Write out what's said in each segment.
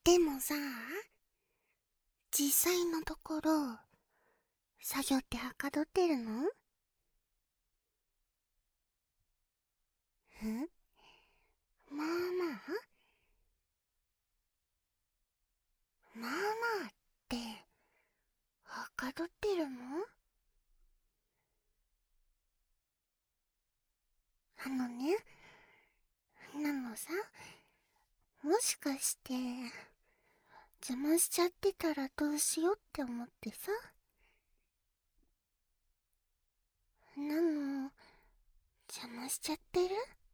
でもさ、実際のところ、作業ってはかどってるの？まあまあまあまあって、はかどってるの？あのね、さ、もしかして、邪魔しちゃってたらどうしようって思ってさ。邪魔しちゃってる？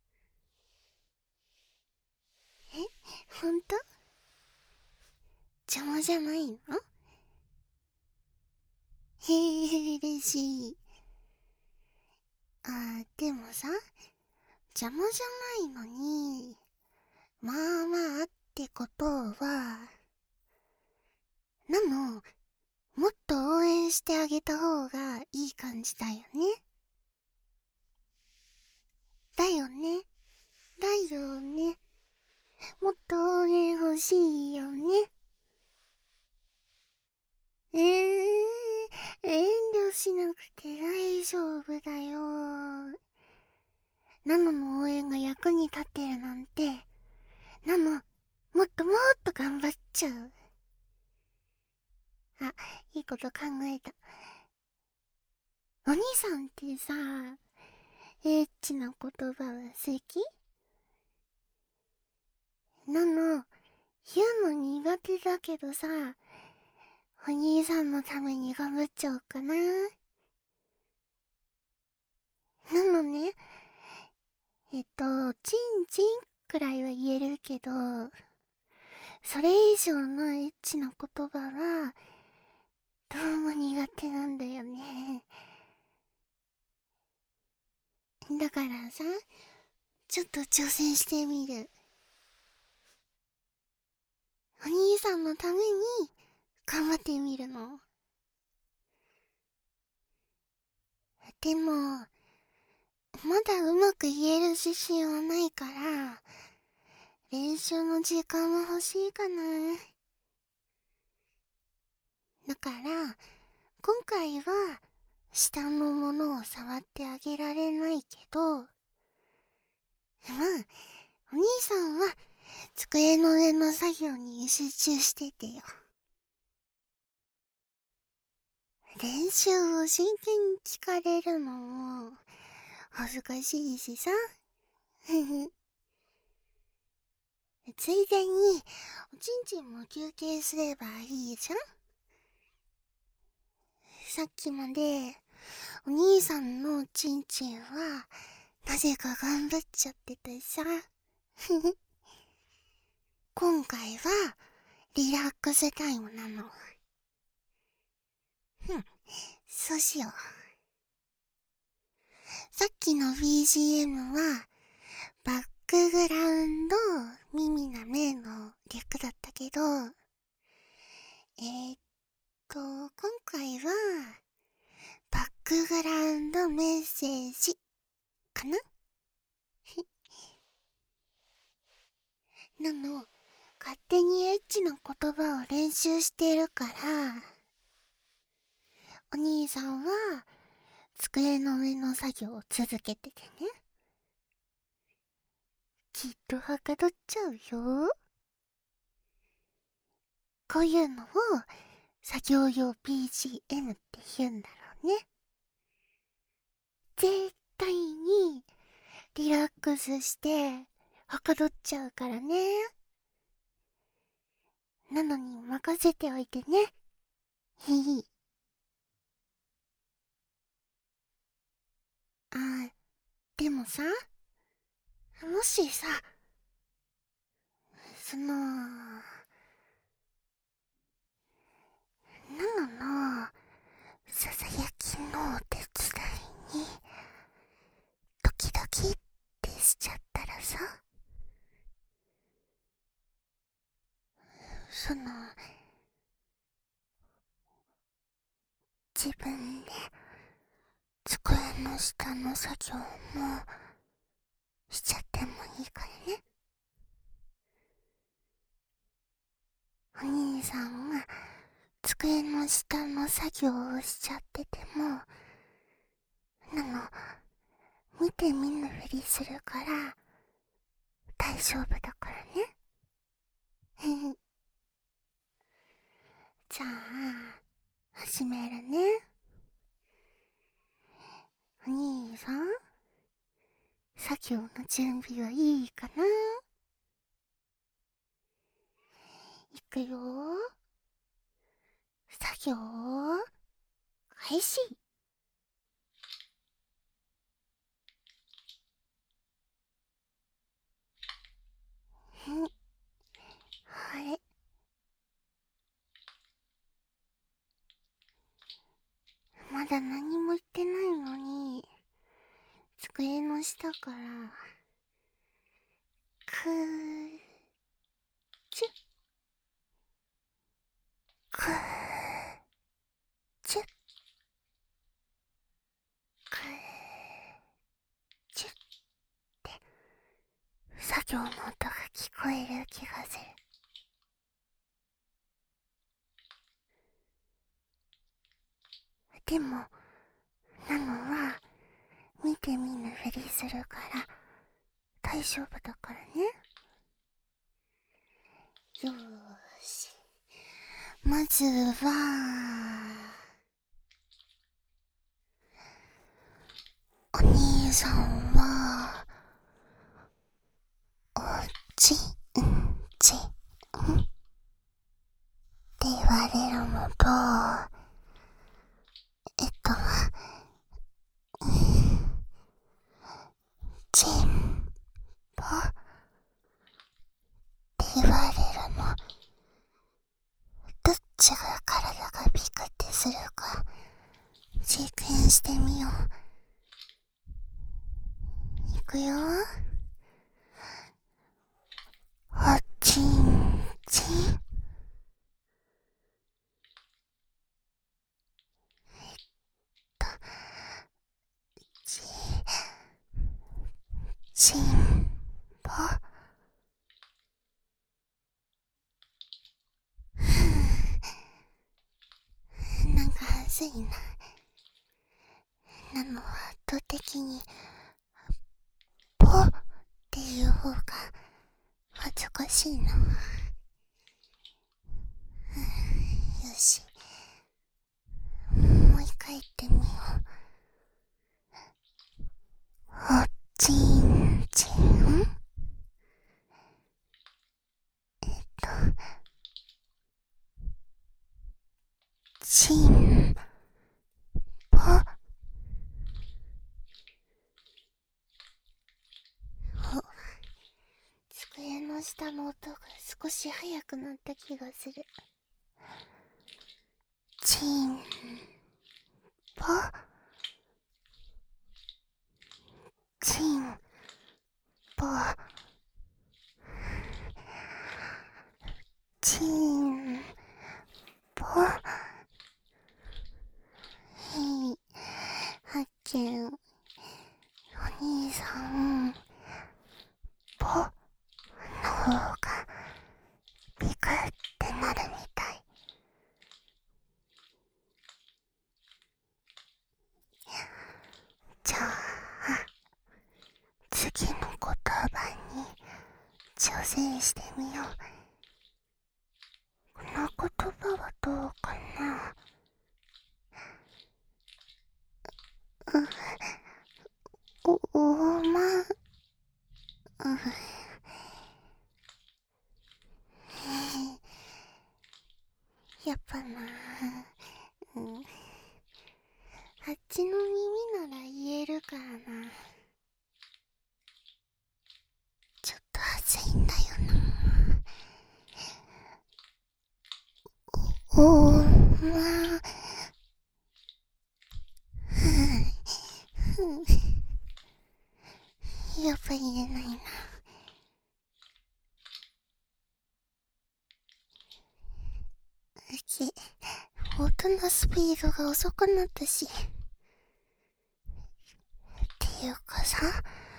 え、ほんと？邪魔じゃないの？へえ、嬉しい。でもさ、邪魔じゃないのに、まあまあってことは、もっと応援してあげた方がいい感じだよね。だよね。だよね。もっと応援欲しいよね。遠慮しなくて大丈夫だよ。の応援が役に立ってるなんて、もっともっと頑張っちゃう。あ、いいこと考えた。お兄さんってさ、エッチな言葉は好き？言うの苦手だけどさ、お兄さんのために頑張っちゃおうかな。ね、チンチンくらいは言えるけど、それ以上のエッチな言葉は、どうも苦手なんだよね。だからさ、ちょっと挑戦してみる。お兄さんのために頑張ってみるの。でも、まだうまく言える自信はないから、練習の時間は欲しいかな。だから、今回は、下のものを触ってあげられないけど、お兄さんは、机の上の作業に集中しててよ。練習を真剣に聞かれるのも、恥ずかしいしさ。ついでに、おちんちんも休憩すればいいじゃん。さっきまで、お兄さんのおちんちんは、なぜか頑張っちゃっててさ。今回は、リラックスタイムなの。そうしよう。さっきの BGM は、バックグラウンド、耳な目の略だったけど、今回は、バックグラウンドメッセージ、かな？勝手にエッチな言葉を練習してるから、お兄さんは、机の上の作業を続けててね。きっとはかどっちゃうよ。こういうのを、作業用 BGM って言うんだろうね。絶対に、リラックスして、はかどっちゃうからね。なのに任せておいてね。へい。でもさ、もしさ、その、ささやきのお手伝いに、時々ってしちゃったらさ、自分で机の下の作業もしちゃってもいいからね。 お兄さんが机の下の作業をしちゃってても、見て見ぬふりするから大丈夫だからね。じゃあ始めるね。お兄さん、作業の準備はいいかな？いくよ。作業開始。あれ、まだ何も言ってないのに、机の下からくーちゅくーちゅくーちゅって作業の音が聞こえる気がする。でもナノは見て見ぬふりするから大丈夫だからね。よーし、まずはお兄さんはおちんちんって言われるのと、ちんぽって言われるの、どっちが体がピクってするか実験してみよう。いくよ。おちんちん、ちんぽ。なんかはずいな。なのは圧倒的にぽっていう方が恥ずかしいな。よし、もう一回言ってみよう。おちんちん、ちんぽ。お、机の下の音が少し速くなった気がする。ちんぽ、ちんぽ、ちんぽ。いい発見。お兄さん、ぽの方がピクってなるみたい。じゃあ次の言葉に挑戦してみよう。この言葉はどうかな。おま、やっぱな、あっちの耳なら言えるからな。ちょっと恥ずいんだよな。おま、やっぱ言えないな。音のスピードが遅くなったし。っていうかさ、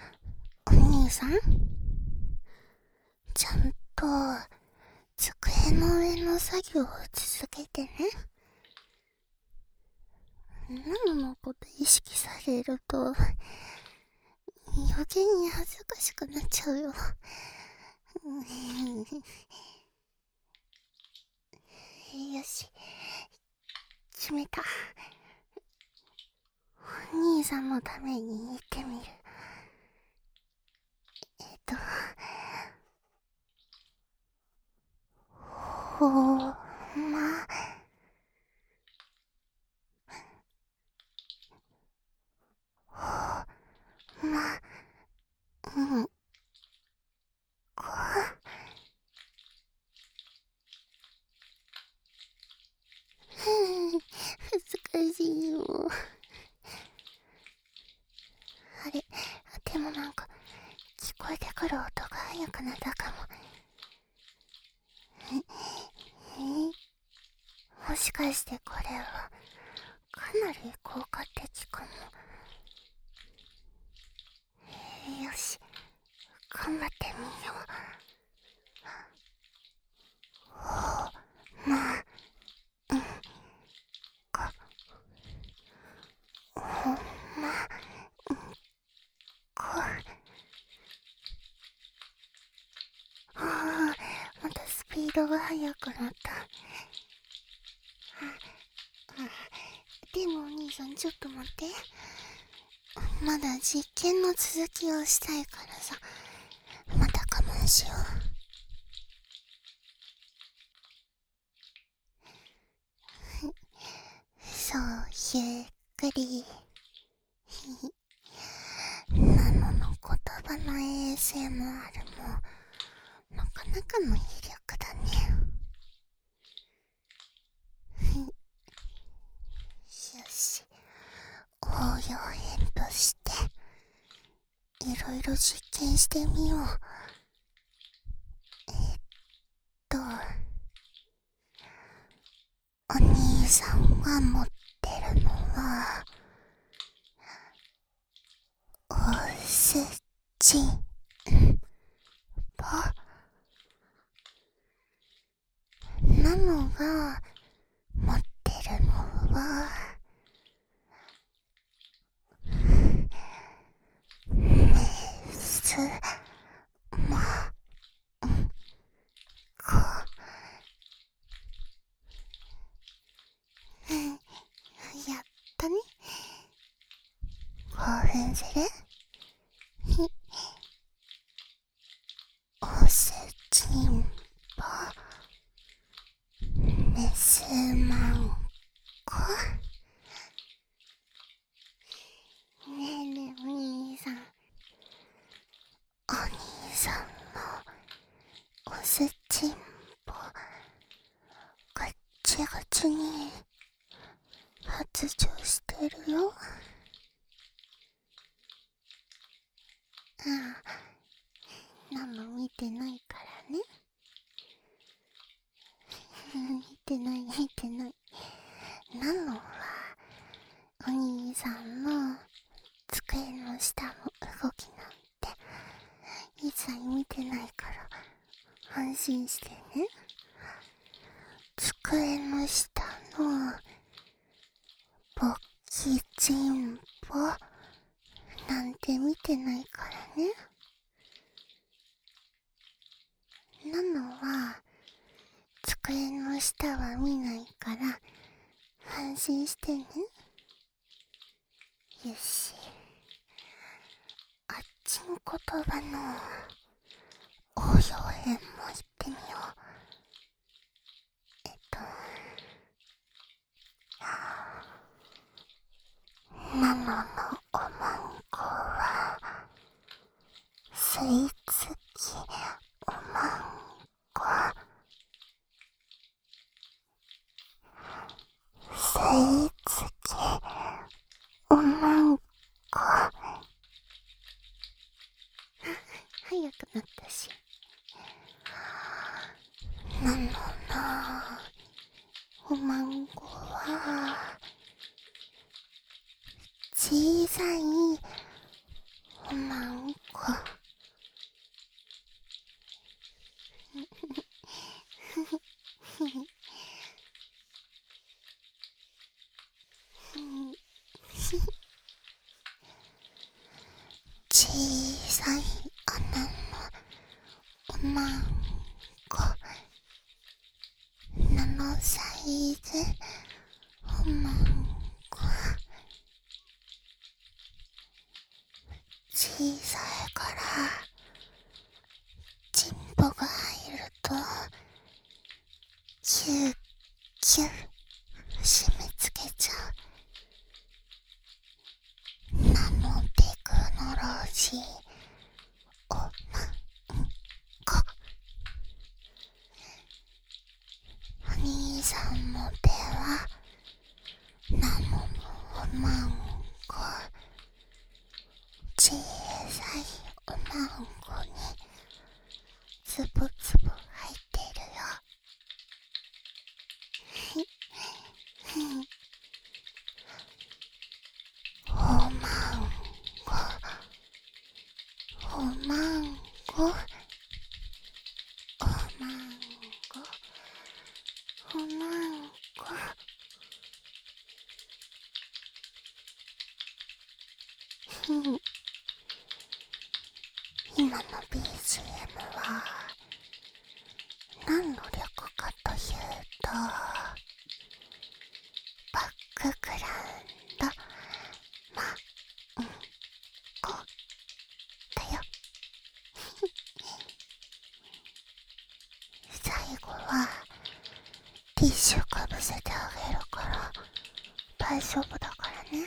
お兄さん、ちゃんと机の上の作業を続けてね。ナノのこと意識されると余計に恥ずかしくなっちゃうよ。よし、決めた。お兄さんのために言ってみる。ほまほまうんこ難しいよ。あれ、でもなんか聞こえてくる音が速くなったかも。もしかしてこれはかなり効果的かも。よし、頑張ってみよう。ほまうんこほまうんこまたスピードが速くなった。でもお兄さんちょっと待って。まだ実験の続きをしたいからさ、また我慢しよう。そう、ゆっくり。ナノの言葉の ASMR もなかなかの威力だね。よし、応用編としていろいろ実験してみよう。お兄さんが持ってるのはおせちんぼ。ナノが持ってるのはメスマンコ。やったね。興奮する？おせちんぼメスマンコ。ねえねえお兄さん、お兄さんのおせちんぼガッチガチに発情してるよ。何も見てないからね。見てない見てない。ナノはお兄さんの机の下の動きなんて一切見てないから安心してね。机の下のボキチンボなんて見てないからね。ナノは机の下は見ないから安心してね。よし、あっちの言葉の応用編も言ってみよう。ナノのおまんこは吸い付きおまんこ。吸い付きおまんこ。早くなったし。ナノのおまんこは小さいおまんこ。 まんこナノサイズおまんこ小さいからチンポが入るとキュッキュッ締め付けちゃうナノテクノロジーおまんこ。お兄さんの手はナノのおまんこ小さいおまんこにつぼつぼ入ってるよ。おまんこおまんこおまんこおまんこ。今の BGM は何の略かというとバックグラウンドまんこだよ。最後はティッシュかぶせてあげるから大丈夫だからね。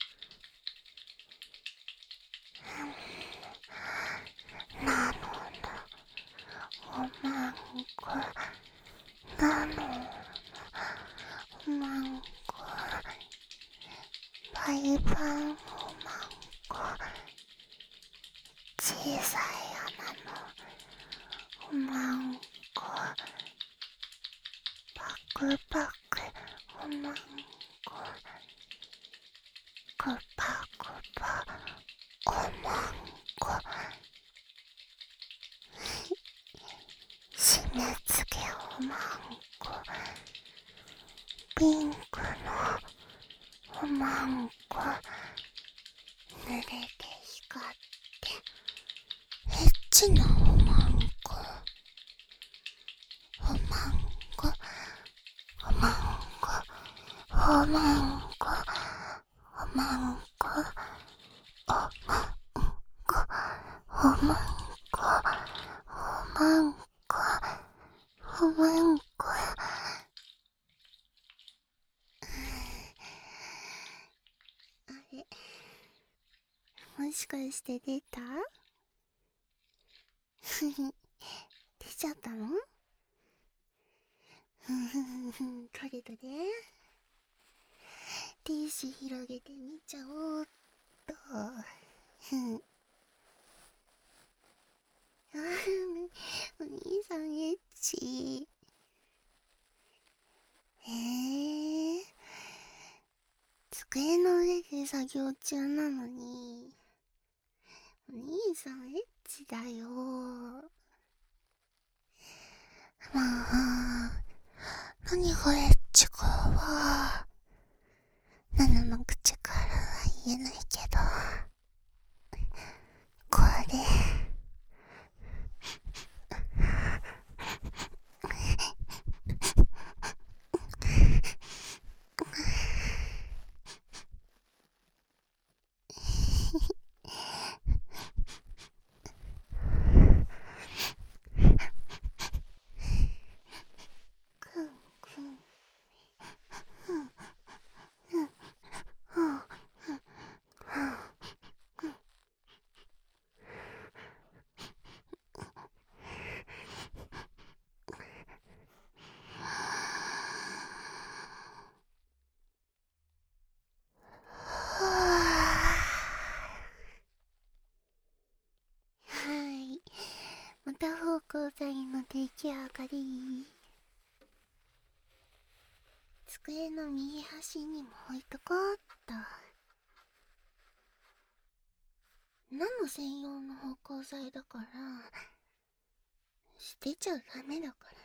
なのおまんこなのおまんこバイバンおまんこ小さい穴のおまんこパクパクおまんこクパクパおまんこ締め付けおまんこピンクのおまんこ濡れて光ってエッチなおまんこおまんこおまんこおまんこおまんこおまんこおまんこおまんこおまんこ。あれ、もしかして出た？出ちゃったの？どれどれ？ティッシュ広げてみちゃおうっと。お兄さんエッチ。机の上で作業中なのにお兄さんエッチだよ。まあ何がエッチかはナナの口からは言えないけど、これくんくんはい、また芳香剤の出来上がり。机の右端にも置いとこうっと。ナノ専用の芳香剤だから捨てちゃダメだから